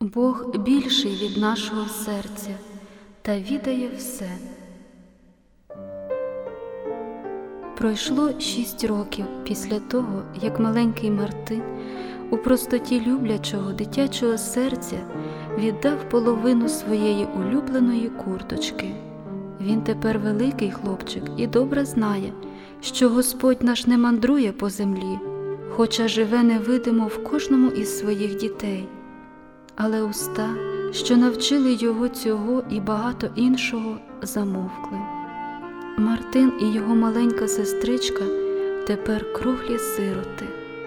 Бог більший від нашого серця та відає все. Пройшло 6 років після того, як маленький Мартин у простоті люблячого дитячого серця віддав половину своєї улюбленої курточки. Він тепер великий хлопчик і добре знає, що Господь наш не мандрує по землі, хоча живе невидимо в кожному із своїх дітей. Але уста, що навчили його цього і багато іншого, замовкли. Мартин і його маленька сестричка тепер круглі сироти.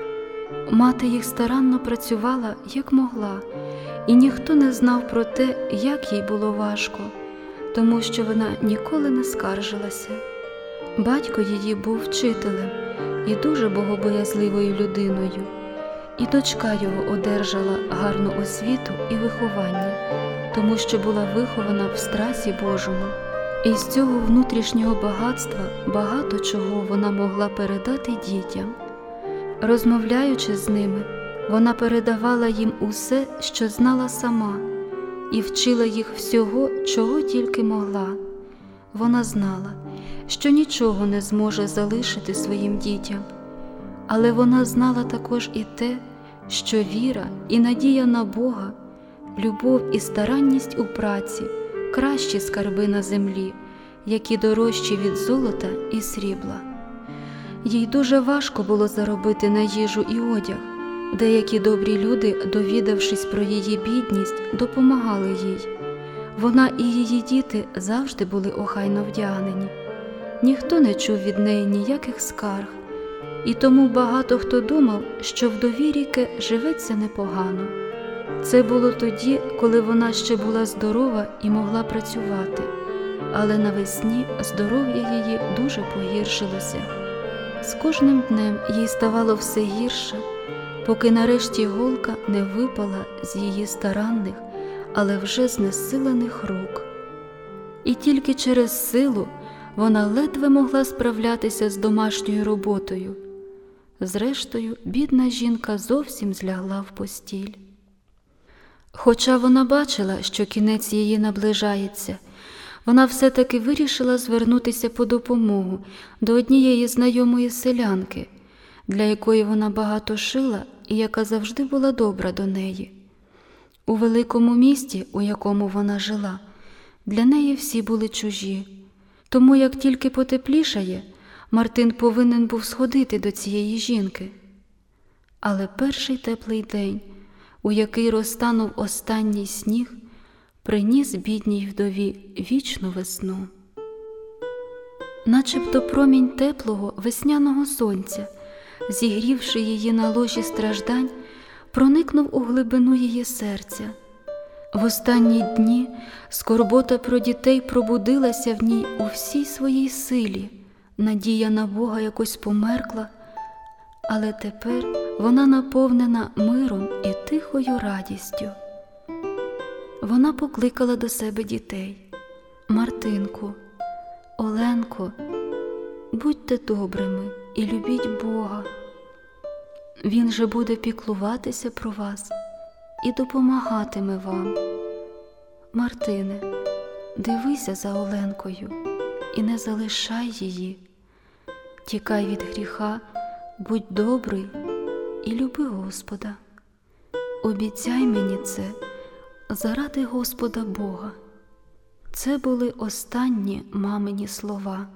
Мати їх старанно працювала, як могла, і ніхто не знав про те, як їй було важко, тому що вона ніколи не скаржилася. Батько її був вчителем і дуже богобоязливою людиною, і дочка його одержала гарну освіту і виховання, тому що була вихована в страсі Божому. І з цього внутрішнього багатства багато чого вона могла передати дітям. Розмовляючи з ними, вона передавала їм усе, що знала сама, і вчила їх всього, чого тільки могла. Вона знала, що нічого не зможе залишити своїм дітям, але вона знала також і те, що віра і надія на Бога, любов і старанність у праці – кращі скарби на землі, які дорожчі від золота і срібла. Їй дуже важко було заробити на їжу і одяг. Деякі добрі люди, довідавшись про її бідність, допомагали їй. Вона і її діти завжди були охайно вдягнені. Ніхто не чув від неї ніяких скарг, і тому багато хто думав, що вдові Ріке живеться непогано. Це було тоді, коли вона ще була здорова і могла працювати, але навесні здоров'я її дуже погіршилося. З кожним днем їй ставало все гірше, поки нарешті голка не випала з її старанних, але вже знесилених рук. І тільки через силу вона ледве могла справлятися з домашньою роботою. Зрештою, бідна жінка зовсім злягла в постіль. Хоча вона бачила, що кінець її наближається, вона все-таки вирішила звернутися по допомогу до однієї знайомої селянки, для якої вона багато шила і яка завжди була добра до неї. У великому місті, у якому вона жила, для неї всі були чужі. Тому як тільки потеплішає, Мартин повинен був сходити до цієї жінки. Але перший теплий день, у який розтанув останній сніг, приніс бідній вдові вічну весну. Начебто промінь теплого весняного сонця, зігрівши її на ложі страждань, проникнув у глибину її серця. В останні дні скорбота про дітей пробудилася в ній у всій своїй силі, надія на Бога якось померкла, але тепер вона наповнена миром і тихою радістю. Вона покликала до себе дітей. «Мартинку, Оленко, будьте добрими і любіть Бога. Він же буде піклуватися про вас і допомагатиме вам. Мартине, дивися за Оленкою і не залишай її. Тікай від гріха, будь добрий і люби Господа. Обіцяй мені це заради Господа Бога». Це були останні мамині слова.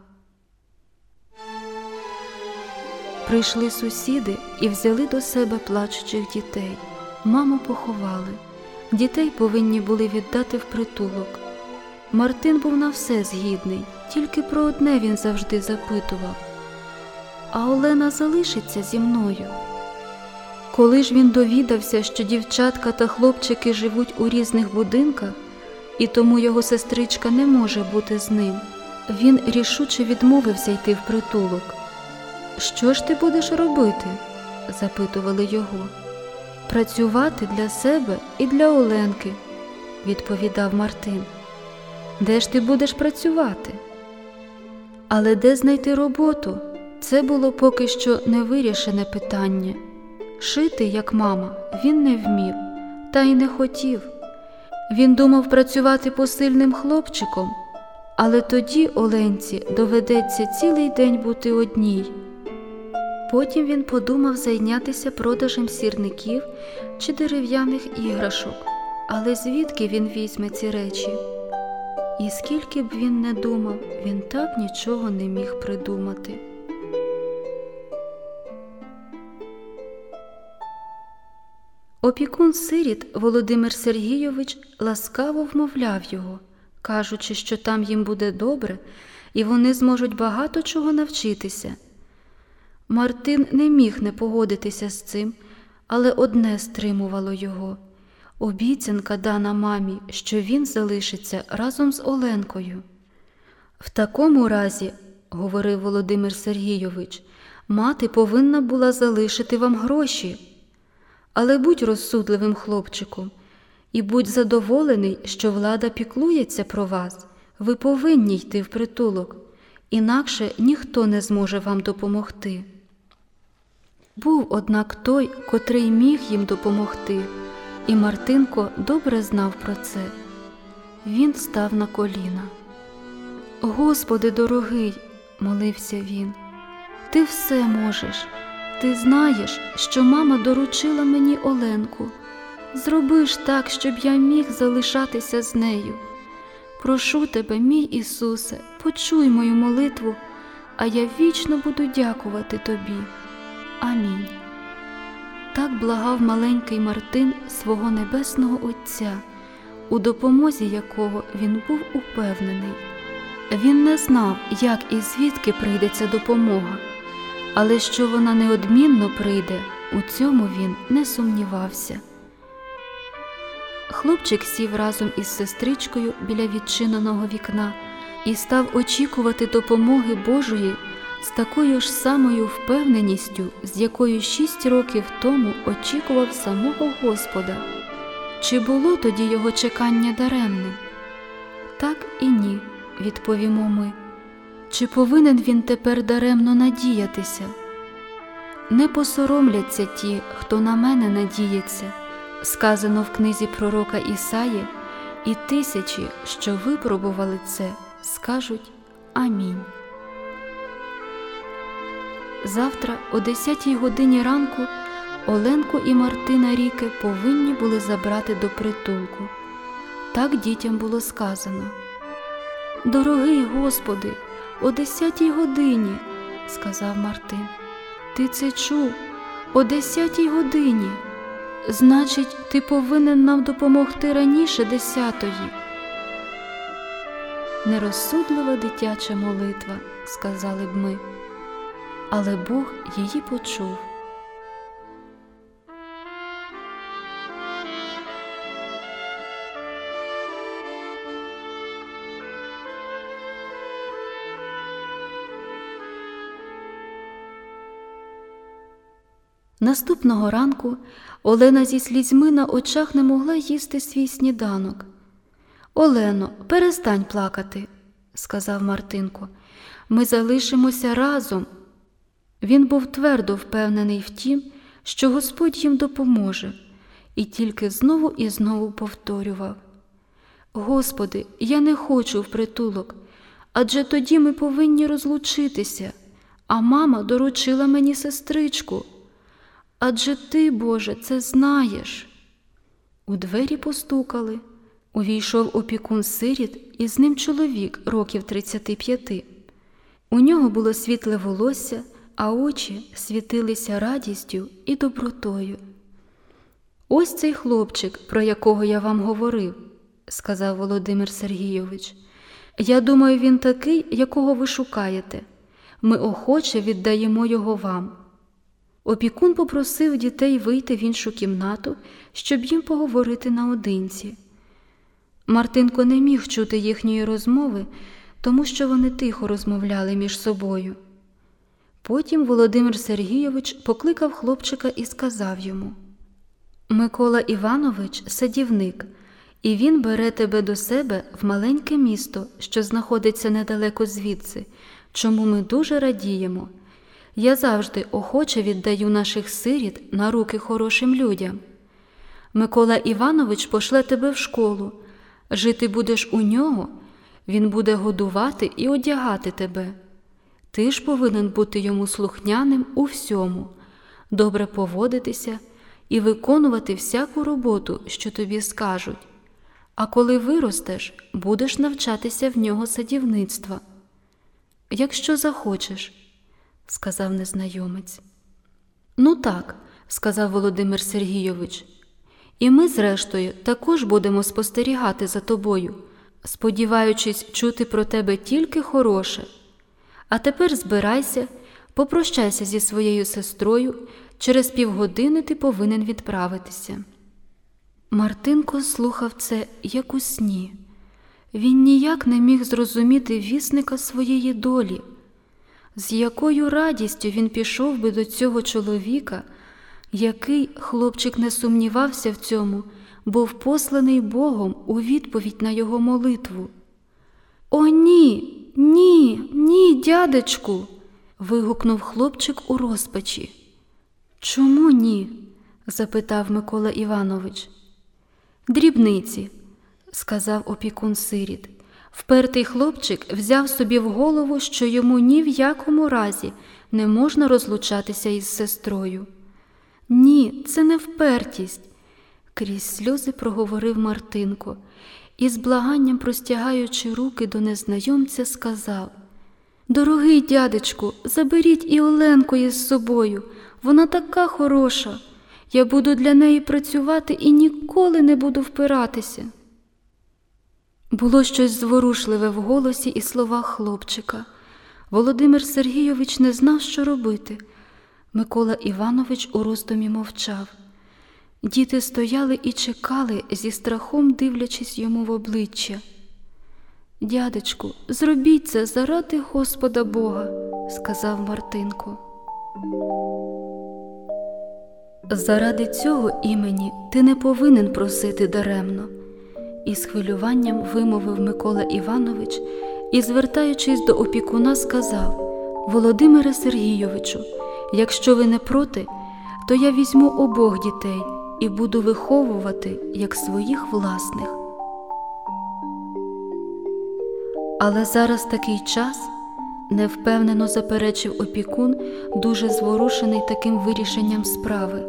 Прийшли сусіди і взяли до себе плачучих дітей. Маму поховали. Дітей повинні були віддати в притулок. Мартин був на все згідний, тільки про одне він завжди запитував: «А Олена залишиться зі мною?» Коли ж він довідався, що дівчатка та хлопчики живуть у різних будинках, і тому його сестричка не може бути з ним, він рішуче відмовився йти в притулок. «Що ж ти будеш робити?» – запитували його. «Працювати для себе і для Оленки», – відповідав Мартин. «Де ж ти будеш працювати?» Але де знайти роботу? Це було поки що невирішене питання. Шити, як мама, він не вмів, Та й не хотів. Він думав працювати посильним хлопчиком, але тоді Оленці доведеться цілий день бути одній. Потім він подумав зайнятися продажем сірників чи дерев'яних іграшок. Але звідки він візьме ці речі? І скільки б він не думав, він так нічого не міг придумати. Опікун сиріт Володимир Сергійович ласкаво вмовляв його, кажучи, що там їм буде добре і вони зможуть багато чого навчитися. Мартин не міг не погодитися з цим, але одне стримувало його – обіцянка дана мамі, що він залишиться разом з Оленкою. «В такому разі, – говорив Володимир Сергійович, – мати повинна була залишити вам гроші. Але будь розсудливим хлопчиком і будь задоволений, що влада піклується про вас. Ви повинні йти в притулок, інакше ніхто не зможе вам допомогти». Був, однак, той, котрий міг їм допомогти, і Мартинко добре знав про це. Він став на коліна. «Господи дорогий, – молився він, – Ти все можеш. Ти знаєш, що мама доручила мені Оленку. Зроби ж так, щоб я міг залишатися з нею. Прошу тебе, мій Ісусе, почуй мою молитву, а я вічно буду дякувати тобі. Амінь». Так благав маленький Мартин свого небесного Отця, у допомозі якого він був упевнений. Він не знав, як і звідки прийде ця допомога, але що вона неодмінно прийде, у цьому він не сумнівався. Хлопчик сів разом із сестричкою біля відчиненого вікна і став очікувати допомоги Божої з такою ж самою впевненістю, з якою 6 років тому очікував самого Господа. Чи було тоді його чекання даремним? Так і ні, відповімо ми. Чи повинен він тепер даремно надіятися? Не посоромляться ті, хто на мене надіється, сказано в книзі пророка Ісаї, і тисячі, що випробували це, скажуть Амінь. Завтра о 10 годині ранку Оленку і Мартина Ріке повинні були забрати до притулку. Так дітям було сказано. «Дорогий Господи, о 10 годині, – сказав Мартин. – Ти це чув? О 10 годині. Значить, ти повинен нам допомогти раніше 10-ї. Нерозсудлива дитяча молитва, сказали б ми. Але Бог її почув. Наступного ранку Олена зі слізьми на очах не могла їсти свій сніданок. «Олено, перестань плакати», – сказав Мартинко. «Ми залишимося разом». Він був твердо впевнений в тім, що Господь їм допоможе, і тільки знову і знову повторював: «Господи, я не хочу в притулок, адже тоді ми повинні розлучитися, а мама доручила мені сестричку. Адже ти, Боже, це знаєш». У двері постукали. Увійшов опікун сиріт, і з ним чоловік років 35. У нього було світле волосся, а очі світилися радістю і добротою. «Ось цей хлопчик, про якого я вам говорив», – сказав Володимир Сергійович. «Я думаю, він такий, якого ви шукаєте. Ми охоче віддаємо його вам». Опікун попросив дітей вийти в іншу кімнату, щоб їм поговорити наодинці. Мартинко не міг чути їхньої розмови, тому що вони тихо розмовляли між собою. Потім Володимир Сергійович покликав хлопчика і сказав йому: «Микола Іванович – садівник, і він бере тебе до себе в маленьке місто, що знаходиться недалеко звідси, чому ми дуже радіємо. Я завжди охоче віддаю наших сиріт на руки хорошим людям. Микола Іванович пошле тебе в школу. Жити будеш у нього, він буде годувати і одягати тебе. Ти ж повинен бути йому слухняним у всьому, добре поводитися і виконувати всяку роботу, що тобі скажуть. А коли виростеш, будеш навчатися в нього садівництва. Якщо захочеш, сказав незнайомець. Ну так, сказав Володимир Сергійович. І ми, зрештою, також будемо спостерігати за тобою, сподіваючись чути про тебе тільки хороше. А тепер збирайся, попрощайся зі своєю сестрою, через півгодини ти повинен відправитися. Мартинко слухав це, як у сні. Він ніяк не міг зрозуміти вісника своєї долі. З якою радістю він пішов би до цього чоловіка, який, хлопчик не сумнівався в цьому, був посланий Богом у відповідь на його молитву. «О, ні! Ні! Ні, дядечку!» – вигукнув хлопчик у розпачі. «Чому ні?» – запитав Микола Іванович. «Дрібниці», – сказав опікун сиріт. Впертий хлопчик взяв собі в голову, що йому ні в якому разі не можна розлучатися із сестрою. «Ні, це не впертість», – крізь сльози проговорив Мартинко і з благанням, простягаючи руки до незнайомця, сказав: «Дорогий дядечку, заберіть і Оленку із собою, вона така хороша. Я буду для неї працювати і ніколи не буду впиратися». Було щось зворушливе в голосі і словах хлопчика. Володимир Сергійович не знав, що робити. Микола Іванович у роздумі мовчав. Діти стояли і чекали, зі страхом дивлячись йому в обличчя. «Дядечку, зробіть це заради Господа Бога», – сказав Мартинко. «Заради цього імені ти не повинен просити даремно», – із хвилюванням вимовив Микола Іванович і, звертаючись до опікуна, сказав: «Володимире Сергійовичу, якщо ви не проти, то я візьму обох дітей і буду виховувати як своїх власних». «Але зараз такий час», – невпевнено заперечив опікун, дуже зворушений таким вирішенням справи.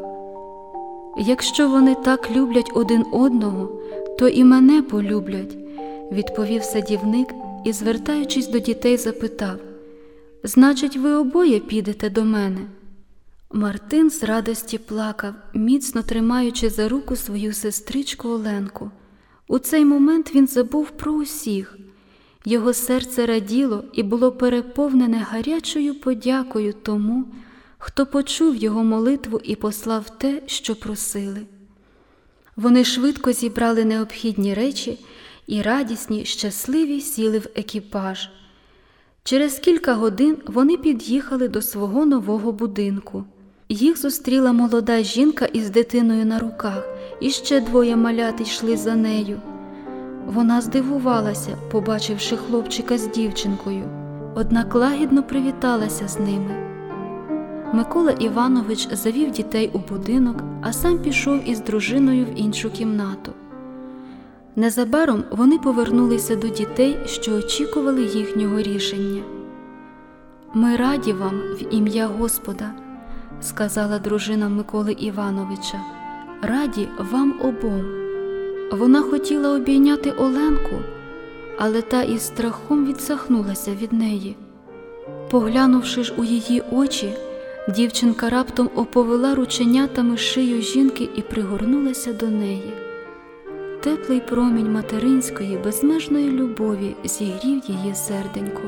«Якщо вони так люблять один одного, то і мене полюблять», – відповів садівник і, звертаючись до дітей, запитав: «Значить, ви обоє підете до мене?» Мартин з радості плакав, міцно тримаючи за руку свою сестричку Оленку. У цей момент він забув про усіх. Його серце раділо і було переповнене гарячою подякою тому, хто почув його молитву і послав те, що просили. Вони швидко зібрали необхідні речі і радісні, щасливі сіли в екіпаж. Через кілька годин вони під'їхали до свого нового будинку. Їх зустріла молода жінка із дитиною на руках, і ще двоє малят йшли за нею. Вона здивувалася, побачивши хлопчика з дівчинкою, однак лагідно привіталася з ними. Микола Іванович завів дітей у будинок, а сам пішов із дружиною в іншу кімнату. Незабаром вони повернулися до дітей, що очікували їхнього рішення. «Ми раді вам в ім'я Господа», – сказала дружина Миколи Івановича, – «раді вам обом». Вона хотіла обійняти Оленку, але та із страхом відсахнулася від неї. Поглянувши ж у її очі, дівчинка раптом оповила рученятами шию жінки і пригорнулася до неї. Теплий промінь материнської безмежної любові зігрів її серденько.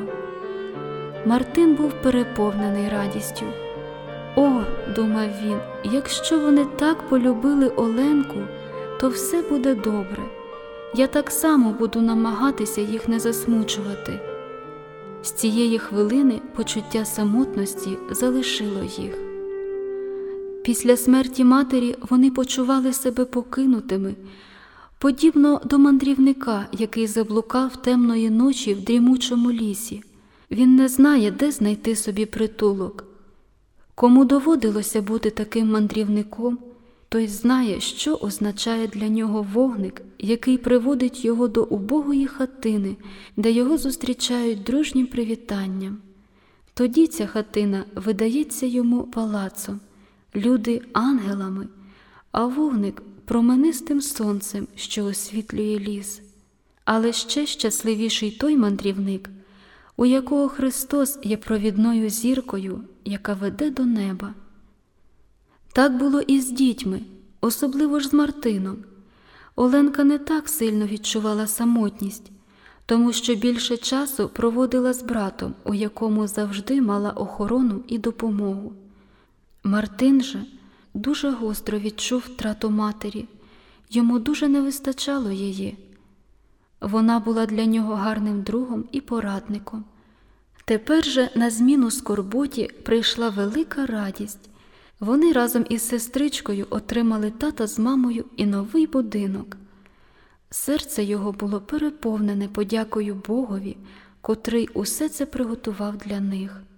Мартин був переповнений радістю. «О, – думав він, – якщо вони так полюбили Оленку, то все буде добре. Я так само буду намагатися їх не засмучувати». З цієї хвилини почуття самотності залишило їх. Після смерті матері вони почували себе покинутими, подібно до мандрівника, який заблукав темної ночі в дрімучому лісі. Він не знає, де знайти собі притулок. Кому доводилося бути таким мандрівником, той знає, що означає для нього вогник, який приводить його до убогої хатини, де його зустрічають дружнім привітанням. Тоді ця хатина видається йому палацом, люди – ангелами, а вогник – променистим сонцем, що освітлює ліс. Але ще щасливіший той мандрівник, у якого Христос є провідною зіркою, яка веде до неба. Так було і з дітьми, особливо ж з Мартином. Оленка не так сильно відчувала самотність, тому що більше часу проводила з братом, у якому завжди мала охорону і допомогу. Мартин же дуже гостро відчув втрату матері, йому дуже не вистачало її. Вона була для нього гарним другом і порадником. Тепер же на зміну скорботі прийшла велика радість. Вони разом із сестричкою отримали тата з мамою і новий будинок. Серце його було переповнене подякою Богові, котрий усе це приготував для них.